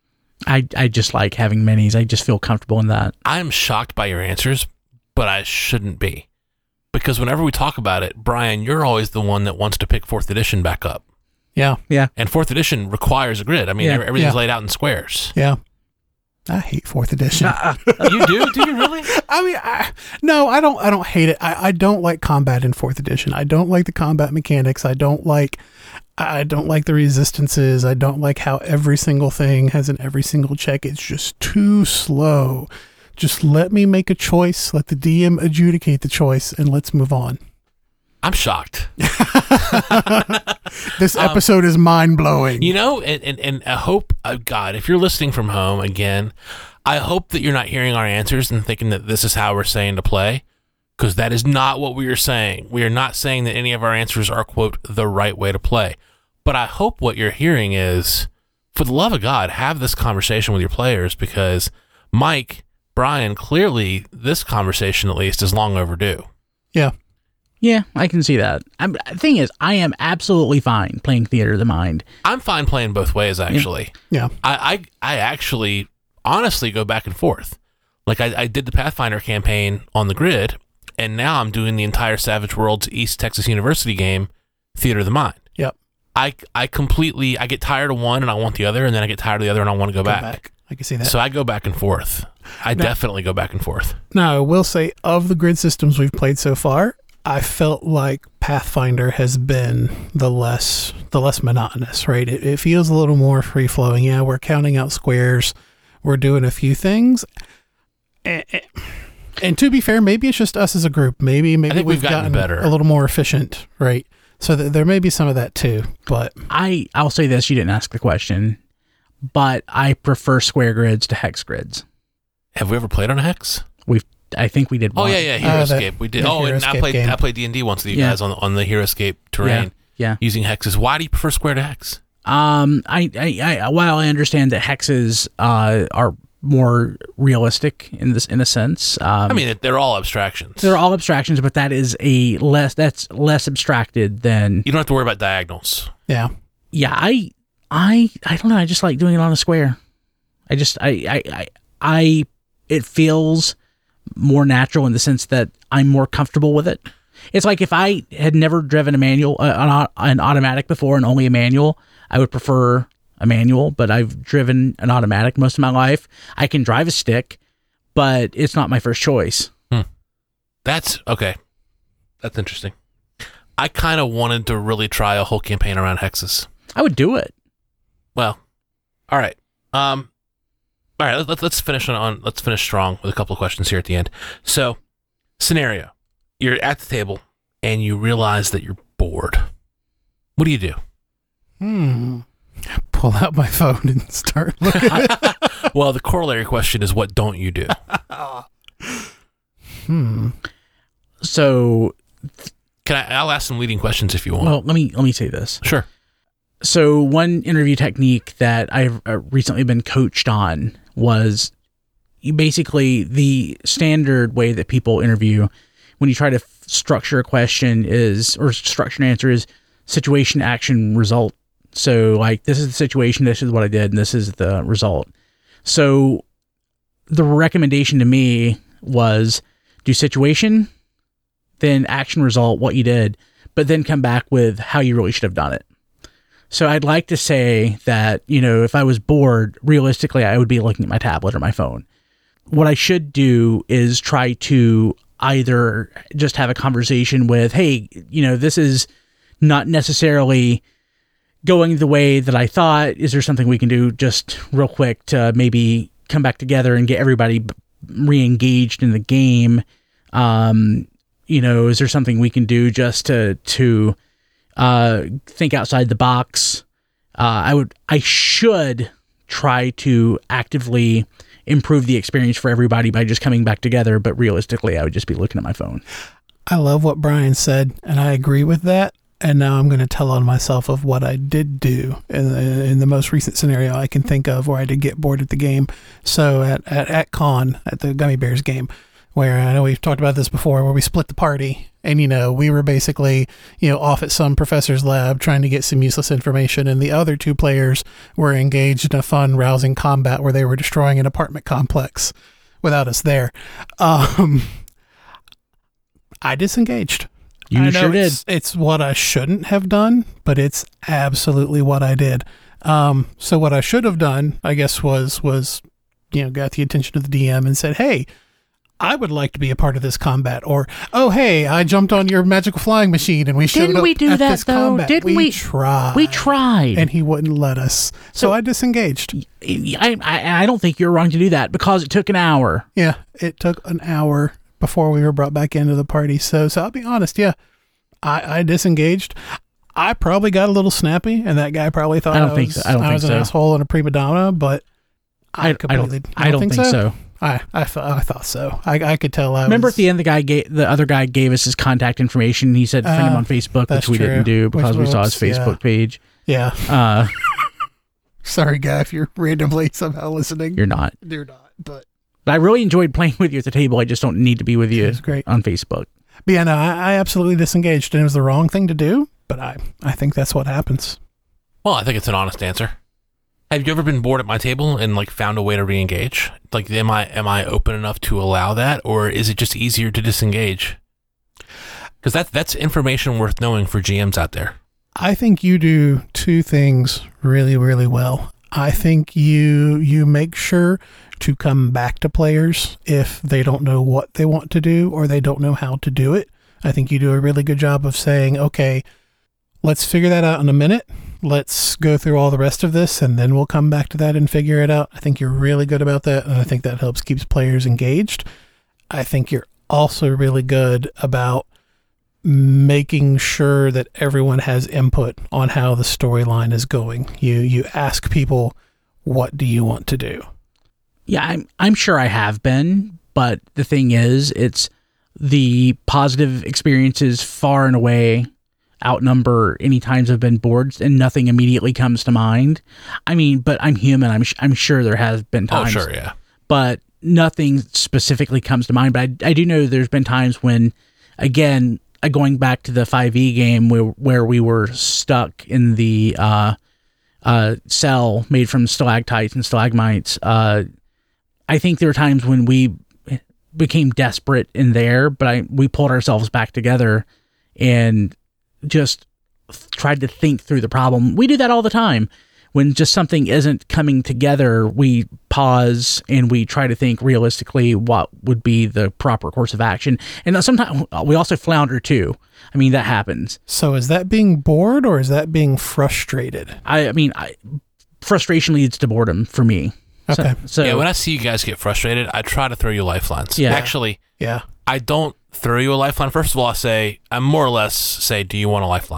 [SPEAKER 2] I just like having minis. I just feel comfortable in that.
[SPEAKER 1] I'm shocked by your answers, but I shouldn't be. Because whenever we talk about it, Brian, you're always the one that wants to pick 4th edition back up.
[SPEAKER 3] Yeah.
[SPEAKER 2] Yeah.
[SPEAKER 1] And 4th edition requires a grid. I mean,
[SPEAKER 2] Yeah.
[SPEAKER 1] everything's
[SPEAKER 3] Yeah.
[SPEAKER 1] laid out in squares.
[SPEAKER 3] Yeah. I hate 4th edition.
[SPEAKER 1] You do? Do you really?
[SPEAKER 3] I mean, no, I don't hate it. I don't like combat in 4th edition. I don't like the combat mechanics. I don't like the resistances. I don't like how every single thing has an every single check. It's just too slow. Just let me make a choice. Let the DM adjudicate the choice, and let's move on.
[SPEAKER 1] I'm shocked.
[SPEAKER 3] This episode is mind-blowing.
[SPEAKER 1] You know, and I hope, God, if you're listening from home again, I hope that you're not hearing our answers and thinking that this is how we're saying to play, because that is not what we are saying. We are not saying that any of our answers are, quote, the right way to play. But I hope what you're hearing is, for the love of God, have this conversation with your players, because Mike, Brian, clearly this conversation at least is long overdue.
[SPEAKER 3] Yeah.
[SPEAKER 2] Yeah, I can see that. The thing is, I am absolutely fine playing Theater of the Mind.
[SPEAKER 1] I'm fine playing both ways, actually.
[SPEAKER 3] Yeah.
[SPEAKER 1] I actually honestly go back and forth. Like I did the Pathfinder campaign on the grid, and now I'm doing the entire Savage Worlds East Texas University game, Theater of the Mind.
[SPEAKER 3] Yep.
[SPEAKER 1] I get tired of one and I want the other, and then I get tired of the other and I want to go back.
[SPEAKER 3] I can see that.
[SPEAKER 1] So I go back and forth. I definitely go back and forth.
[SPEAKER 3] Now, I will say, of the grid systems we've played so far, I felt like Pathfinder has been the less monotonous, right? It feels a little more free flowing. Yeah, we're counting out squares, we're doing a few things, and to be fair, maybe it's just us as a group. Maybe
[SPEAKER 1] I think we've gotten better,
[SPEAKER 3] a little more efficient, right? So there may be some of that too. But
[SPEAKER 2] I'll say this: you didn't ask the question, but I prefer square grids to hex grids.
[SPEAKER 1] Have we ever played on a hex?
[SPEAKER 2] I think we did.
[SPEAKER 1] Oh
[SPEAKER 2] one.
[SPEAKER 1] yeah, Hero Escape. We did.
[SPEAKER 3] the
[SPEAKER 1] Oh,
[SPEAKER 3] Hero
[SPEAKER 1] and I
[SPEAKER 3] Escape
[SPEAKER 1] played D&D once with you
[SPEAKER 2] Yeah.
[SPEAKER 1] guys on the Hero Escape terrain.
[SPEAKER 2] Yeah.
[SPEAKER 1] Using hexes. Why do you prefer square to hex?
[SPEAKER 2] While I understand that hexes are more realistic in a sense.
[SPEAKER 1] I mean, they're all abstractions.
[SPEAKER 2] They're all abstractions, but that's less abstracted than.
[SPEAKER 1] You don't have to worry about diagonals.
[SPEAKER 3] yeah,
[SPEAKER 2] Yeah, I don't know. I just like doing it on a square. It feels more natural in the sense that I'm more comfortable with it. It's like if I had never driven a manual, an automatic before, and only a manual, I would prefer a manual. But I've driven an automatic most of my life. I can drive a stick, but it's not my first choice.
[SPEAKER 1] That's okay. That's interesting. I kind of wanted to really try a whole campaign around hexes.
[SPEAKER 2] I would do it.
[SPEAKER 1] Well, all right. All right, let's finish let's finish strong with a couple of questions here at the end. So, scenario: you're at the table and you realize that you're bored. What do you do?
[SPEAKER 3] Pull out my phone and start looking.
[SPEAKER 1] Well, the corollary question is, what don't you do?
[SPEAKER 2] So,
[SPEAKER 1] I'll ask some leading questions if you want.
[SPEAKER 2] well, let me say this.
[SPEAKER 1] Sure.
[SPEAKER 2] So one interview technique that I've recently been coached on was basically the standard way that people interview when you try to structure a question or structure an answer is situation, action, result. So like, this is the situation, this is what I did, and this is the result. So the recommendation to me was do situation, then action, result, what you did, but then come back with how you really should have done it. So I'd like to say that, if I was bored, realistically, I would be looking at my tablet or my phone. What I should do is try to either just have a conversation with, hey, this is not necessarily going the way that I thought. Is there something we can do just real quick to maybe come back together and get everybody re-engaged in the game? Is there something we can do just to think outside the box? I should try to actively improve the experience for everybody by just coming back together, but realistically, I would just be looking at my phone.
[SPEAKER 3] I love what Brian said, and I agree with that. And now I'm going to tell on myself of what I did do in the most recent scenario I can think of where I did get bored at the game. So at Con, at the Gummy Bears game, where I know we've talked about this before, where we split the party and, we were basically, off at some professor's lab trying to get some useless information. And the other two players were engaged in a fun, rousing combat where they were destroying an apartment complex without us there. I disengaged.
[SPEAKER 2] You sure did.
[SPEAKER 3] It's what I shouldn't have done, but it's absolutely what I did. So what I should have done, I guess, was got the attention of the DM and said, hey, I would like to be a part of this combat. Or, oh, hey, I jumped on your magical flying machine and we showed
[SPEAKER 2] Didn't
[SPEAKER 3] up
[SPEAKER 2] we do
[SPEAKER 3] at
[SPEAKER 2] that,
[SPEAKER 3] this
[SPEAKER 2] though?
[SPEAKER 3] combat.
[SPEAKER 2] Didn't we?
[SPEAKER 3] Tried.
[SPEAKER 2] We tried.
[SPEAKER 3] And he wouldn't let us. So I disengaged.
[SPEAKER 2] I don't think you're wrong to do that because it took an hour.
[SPEAKER 3] Yeah, it took an hour before we were brought back into the party. So I'll be honest, yeah, I disengaged. I probably got a little snappy, and that guy probably thought I was an asshole and a prima donna, but I don't think so. I thought so. I could tell.
[SPEAKER 2] Remember at the end, the other guy gave us his contact information. He said friend him on Facebook, which we didn't do because we saw his Facebook page.
[SPEAKER 3] Yeah. Sorry, guy, if you're randomly somehow listening.
[SPEAKER 2] You're not.
[SPEAKER 3] You're not. But
[SPEAKER 2] I really enjoyed playing with you at the table. I just don't need to be with you on Facebook.
[SPEAKER 3] But yeah, no, I absolutely disengaged, and it was the wrong thing to do. But I think that's what happens.
[SPEAKER 1] Well, I think it's an honest answer. Have you ever been bored at my table and found a way to re-engage? Am I open enough to allow that, or is it just easier to disengage? Because that's information worth knowing for GMs out there.
[SPEAKER 3] I think you do two things really, really well. I think you make sure to come back to players if they don't know what they want to do or they don't know how to do it. I think you do a really good job of saying, okay, let's figure that out in a minute. Let's go through all the rest of this, and then we'll come back to that and figure it out. I think you're really good about that, and I think that helps keeps players engaged. I think you're also really good about making sure that everyone has input on how the storyline is going. You ask people, what do you want to do?
[SPEAKER 2] Yeah, I'm sure I have been, but the thing is, it's the positive experiences far and away outnumber any times I've been bored, and nothing immediately comes to mind. I mean, but I'm human. I'm sure there has been times.
[SPEAKER 1] Oh, sure, yeah.
[SPEAKER 2] But nothing specifically comes to mind. But I do know there's been times when, again, going back to the 5e game where we were stuck in the cell made from stalactites and stalagmites. I think there were times when we became desperate in there, but we pulled ourselves back together and just tried to think through the problem. We do that all the time. When just something isn't coming together, we pause and we try to think realistically what would be the proper course of action. And sometimes we also flounder too. I mean, that happens.
[SPEAKER 3] So is that being bored or is that being frustrated?
[SPEAKER 2] I mean, frustration leads to boredom for me.
[SPEAKER 3] Okay.
[SPEAKER 2] So
[SPEAKER 1] yeah, when I see you guys get frustrated, I try to throw you lifelines.
[SPEAKER 2] Yeah.
[SPEAKER 1] Actually,
[SPEAKER 3] yeah.
[SPEAKER 1] I don't throw you a lifeline. First of all, I more or less say, do you want a lifeline?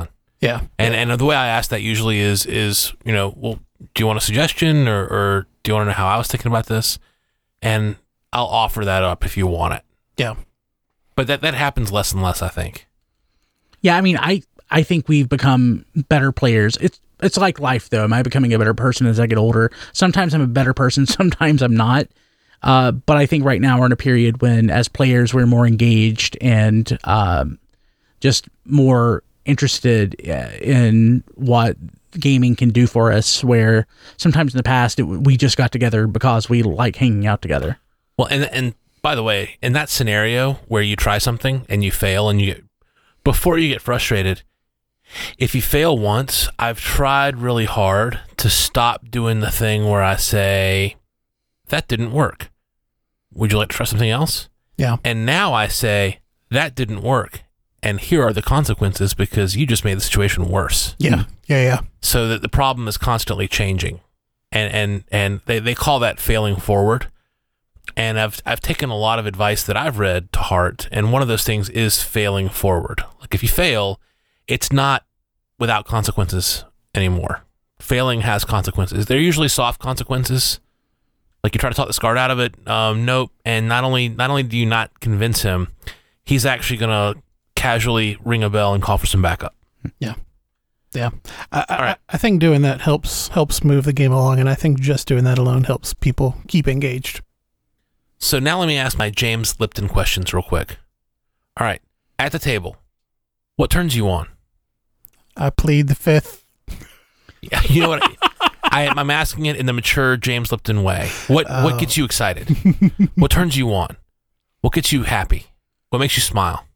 [SPEAKER 3] Yeah.
[SPEAKER 1] And the way I ask that usually is well, do you want a suggestion or do you want to know how I was thinking about this? And I'll offer that up if you want it.
[SPEAKER 3] Yeah.
[SPEAKER 1] But that happens less and less, I think.
[SPEAKER 2] Yeah, I mean, I think we've become better players. It's like life, though. Am I becoming a better person as I get older? Sometimes I'm a better person. Sometimes I'm not. But I think right now we're in a period when, as players, we're more engaged and just more interested in what gaming can do for us, where sometimes in the past we just got together because we like hanging out together.
[SPEAKER 1] Well, and by the way, in that scenario where you try something and you fail and before you get frustrated, if you fail once, I've tried really hard to stop doing the thing where I say, that didn't work. Would you like to try something else?
[SPEAKER 3] Yeah.
[SPEAKER 1] And now I say, that didn't work. And here are the consequences because you just made the situation worse.
[SPEAKER 3] Yeah. Yeah.
[SPEAKER 1] So that the problem is constantly changing. And they call that failing forward. And I've taken a lot of advice that I've read to heart. And one of those things is failing forward. Like if you fail, it's not without consequences anymore. Failing has consequences. They're usually soft consequences. Like you try to talk the Scard out of it. Nope. And not only do you not convince him, he's actually going to casually ring a bell and call for some backup.
[SPEAKER 3] Yeah. Yeah. I think doing that helps move the game along. And I think just doing that alone helps people keep engaged.
[SPEAKER 1] So now let me ask my James Lipton questions real quick. All right. At the table, what turns you on?
[SPEAKER 3] I plead the fifth.
[SPEAKER 1] Yeah, you know what? I'm asking it in the mature James Lipton way. What gets you excited? What turns you on? What gets you happy? What makes you smile?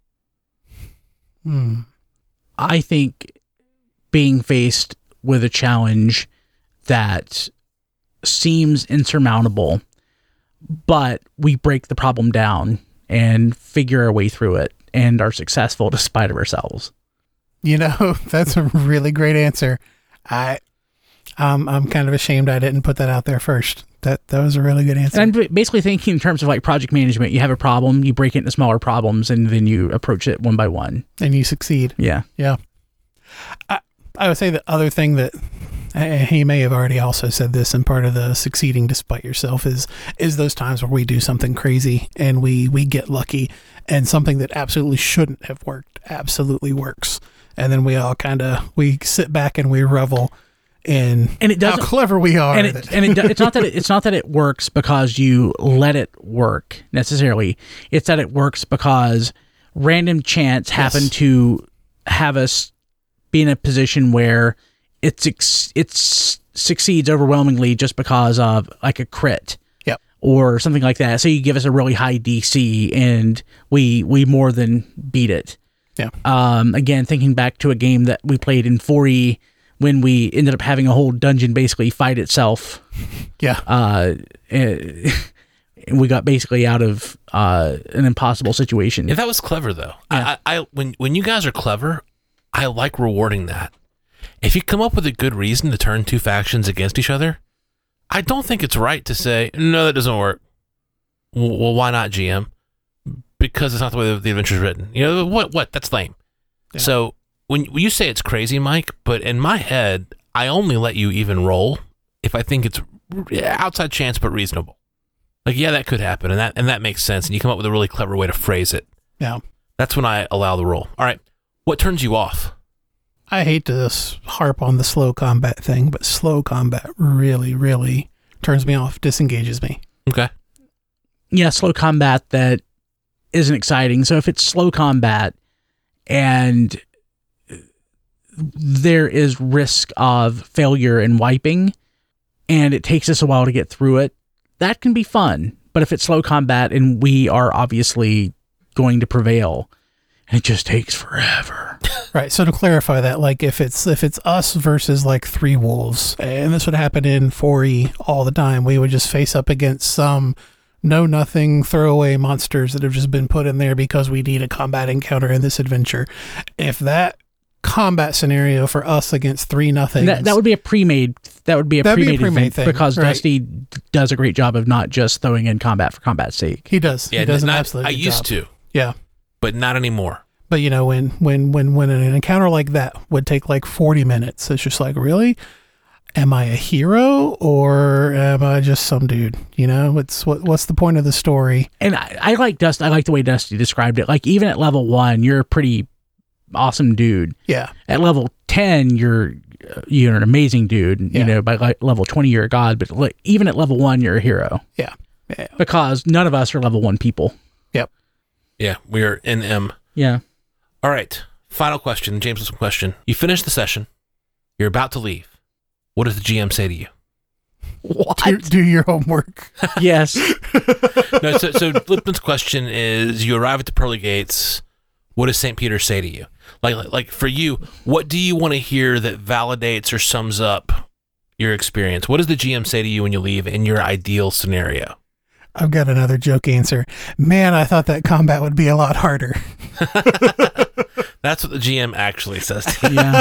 [SPEAKER 2] I think being faced with a challenge that seems insurmountable, but we break the problem down and figure our way through it and are successful despite of ourselves.
[SPEAKER 3] You know, that's a really great answer. I'm kind of ashamed I didn't put that out there first. That was a really good answer.
[SPEAKER 2] And I'm basically thinking in terms of like project management. You have a problem, you break it into smaller problems, and then you approach it one by one.
[SPEAKER 3] And you succeed.
[SPEAKER 2] Yeah.
[SPEAKER 3] Yeah. I would say the other thing that he may have already also said this, and part of the succeeding despite yourself is those times where we do something crazy and we get lucky and something that absolutely shouldn't have worked absolutely works. And then we all we sit back and we revel in how clever we are.
[SPEAKER 2] It's not that it works because you let it work necessarily. It's that it works because random chance happened to have us be in a position where it succeeds overwhelmingly just because of like a crit.
[SPEAKER 3] Yep.
[SPEAKER 2] Or something like that. So you give us a really high DC and we more than beat it.
[SPEAKER 3] Yeah.
[SPEAKER 2] Again, thinking back to a game that we played in 4E when we ended up having a whole dungeon basically fight itself.
[SPEAKER 3] Yeah.
[SPEAKER 2] And we got basically out of an impossible situation.
[SPEAKER 1] Yeah, that was clever though.
[SPEAKER 2] Yeah.
[SPEAKER 1] When you guys are clever, I like rewarding that. If you come up with a good reason to turn two factions against each other, I don't think it's right to say, no, that doesn't work. Well, why not, GM? Because it's not the way the adventure's written. You know, what? That's lame. Yeah. So when you say it's crazy, Mike, but in my head, I only let you even roll if I think it's outside chance but reasonable. Like, yeah, that could happen, and that makes sense, and you come up with a really clever way to phrase it.
[SPEAKER 3] Yeah.
[SPEAKER 1] That's when I allow the roll. All right. What turns you off?
[SPEAKER 3] I hate to harp on the slow combat thing, but slow combat really, really turns me off, disengages me.
[SPEAKER 1] Okay.
[SPEAKER 2] Yeah, slow combat that isn't exciting. So if it's slow combat and there is risk of failure and wiping, and it takes us a while to get through it, that can be fun. But if it's slow combat and we are obviously going to prevail, it just takes forever.
[SPEAKER 3] Right. So to clarify that, like if it's us versus like three wolves, and this would happen in 4E all the time, we would just face up against some know-nothing throwaway monsters that have just been put in there because we need a combat encounter in this adventure. If that combat scenario for us against 3-0,
[SPEAKER 2] that would be a pre-made. That would be a pre-made thing because
[SPEAKER 3] right.
[SPEAKER 2] Dusty does a great job of not just throwing in combat for combat's sake.
[SPEAKER 3] He does.
[SPEAKER 1] Yeah,
[SPEAKER 3] he does an absolute
[SPEAKER 1] I
[SPEAKER 3] good
[SPEAKER 1] used
[SPEAKER 3] job.
[SPEAKER 1] to.
[SPEAKER 3] Yeah.
[SPEAKER 1] But not anymore.
[SPEAKER 3] But you know, when an encounter like that would take like 40 minutes, it's just like, really? Am I a hero or am I just some dude? You know, what's the point of the story?
[SPEAKER 2] And I like Dusty. I like the way Dusty described it. Like, even at level 1, you're a pretty awesome dude.
[SPEAKER 3] Yeah.
[SPEAKER 2] At level 10, you're an amazing dude.
[SPEAKER 3] Yeah.
[SPEAKER 2] You know, by like level 20, you're a god. But like, even at level 1, you're a hero.
[SPEAKER 3] Yeah.
[SPEAKER 2] Because none of us are level 1 people.
[SPEAKER 3] Yep.
[SPEAKER 1] Yeah, we are in M.
[SPEAKER 2] Yeah.
[SPEAKER 1] All right. Final question, James' question. You finish the session. You're about to leave. What does the GM say to you?
[SPEAKER 2] What?
[SPEAKER 3] Do your homework.
[SPEAKER 2] Yes.
[SPEAKER 1] No, so Lipton's question is: you arrive at the pearly gates. What does St. Peter say to you? Like for you, what do you want to hear that validates or sums up your experience? What does the GM say to you when you leave in your ideal scenario?
[SPEAKER 3] I've got another joke answer. Man, I thought that combat would be a lot harder.
[SPEAKER 1] That's what the GM actually says to you.
[SPEAKER 2] Yeah.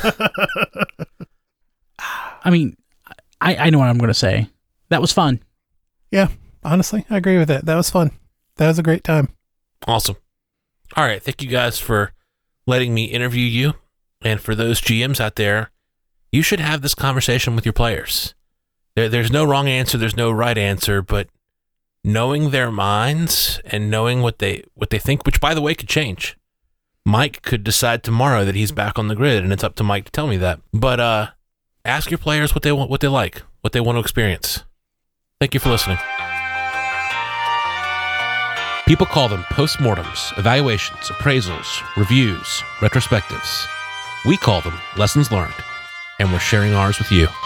[SPEAKER 2] I mean, I know what I'm going to say. That was fun.
[SPEAKER 3] Yeah, honestly, I agree with that. That was fun. That was a great time.
[SPEAKER 1] Awesome. All right. Thank you guys for letting me interview you. And for those GMs out there, you should have this conversation with your players. There's no wrong answer. There's no right answer, but knowing their minds and knowing what they think, which by the way could change. Mike could decide tomorrow that he's back on the grid, and it's up to Mike to tell me that. But ask your players what they want, what they like, what they want to experience. Thank you for listening. People call them postmortems, evaluations, appraisals, reviews, retrospectives. We call them lessons learned, and we're sharing ours with you.